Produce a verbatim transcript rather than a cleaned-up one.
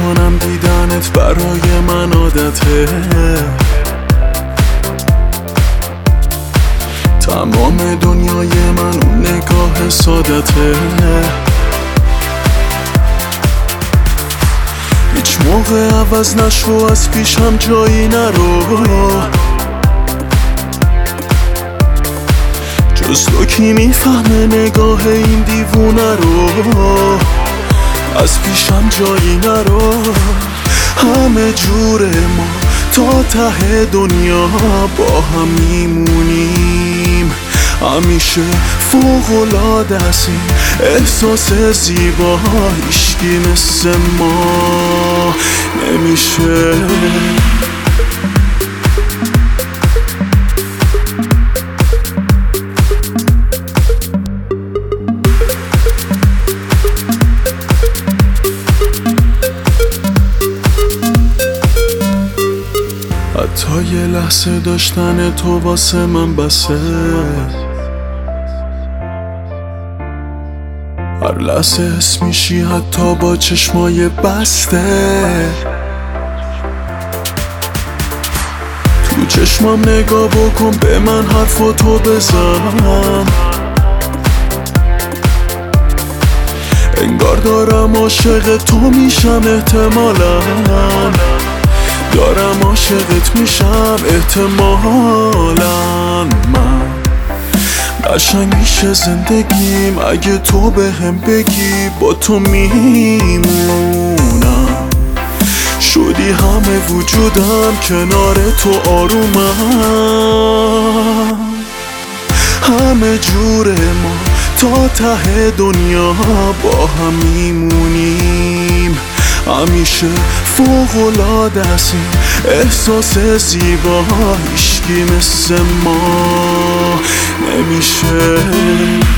کنم دیدنت برای من عادته. تمام دنیای من اون نگاه سادته. هیچ موقع عوض نشو از پیشم جایی نرو، جز تو کی میفهمه نگاه این دیوونه رو. از پیشم جایی نرو، همه جور ما تا ته دنیا با هم میمونیم. همیشه فوق‌العاده است این احساس زیبا، هیچکی مثل ما نمیشه. حتی یه لحظه داشتن تو واسه من بسه. هر لحظه حس میشی حتی با چشمای بسته. تو چشمام نگاه بکن، به من حرفا تو بزن. انگار دارم عاشق تو میشم، احتمالاً دارم عاشقت میشم، احتمالاً من قشنگ میشه زندگیم اگه تو بهم بگی با تو میمونم. شدی همه وجودم، کنار تو آرومم. همه جور ما تا ته دنیا با هم میمونیم. همیشه فوق‌العاده است این احساس زیبا، هیچکی مثل ما نمیشه.